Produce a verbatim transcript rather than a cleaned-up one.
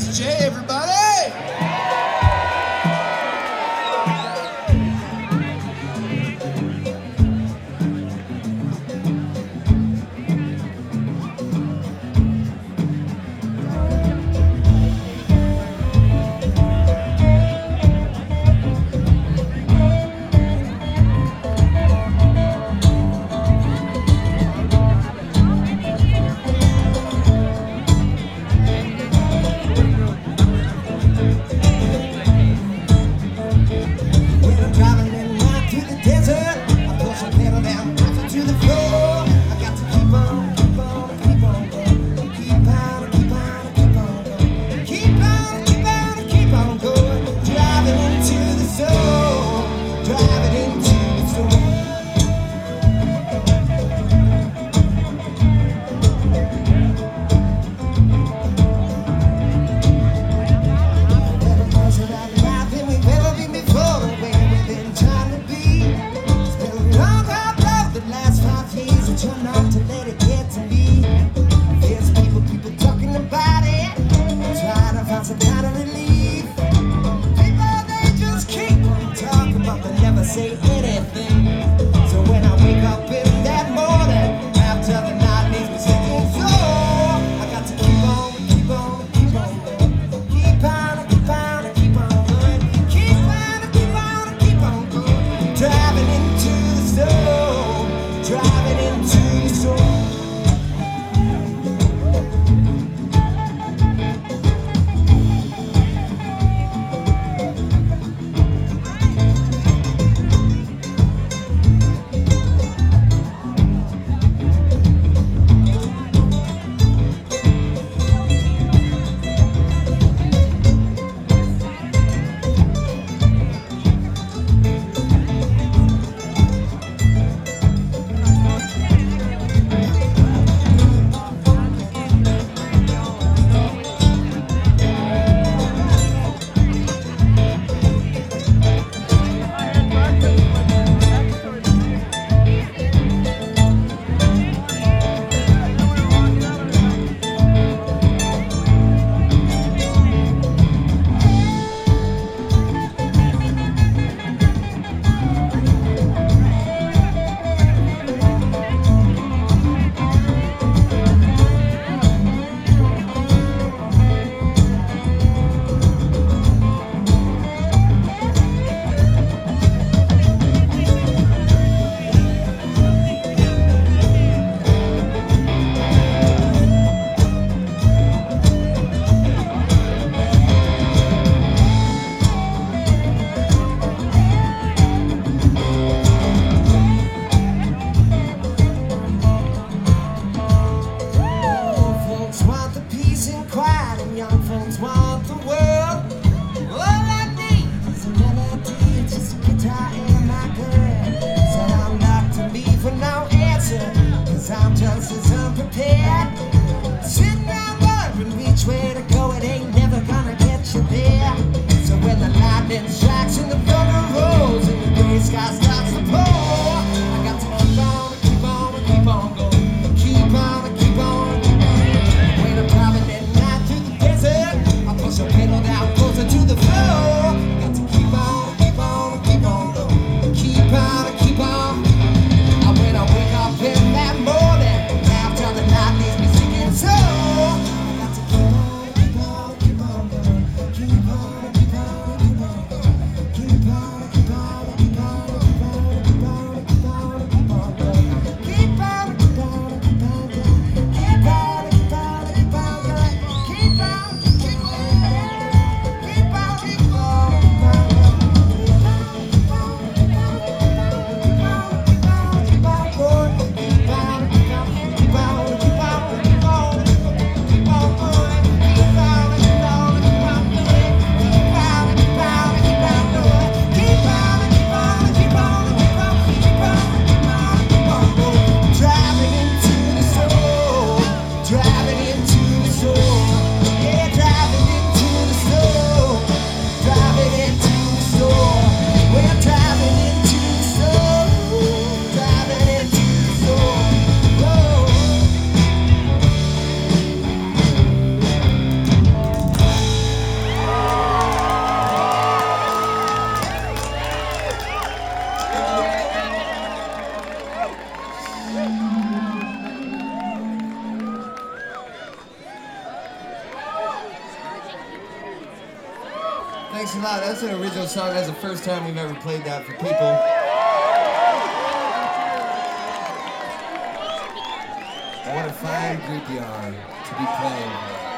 It's Jay, everybody! Say anything. So when I wake up in that morning, after the night leaves me singing, so I got to keep on, keep on, keep on going. Keep on, keep on, keep on going. Keep on, keep on, keep on going. Driving into the storm, driving into the storm. I'm just as unprepared. Sitting down wondering which way to go, it ain't never gonna get you there. So when the lightning strikes and the thunder rolls and the gray sky starts to pour, I got to keep on, keep on, keep on going. Keep on, keep on, keep on. When I'm driving at night through the desert, I push a pedal down closer to the floor. Got to keep on, keep on, keep on going. Keep on, keep on. When I wake up in that morning, after the night leaves me singing, so I got to keep on, keep on, keep on going. Keep on, keep on, keep on going. Keep on, keep on, keep on, keep on. Thanks a lot. That's an original song. That's the first time we've ever played that for people. What a fine group you are to be playing.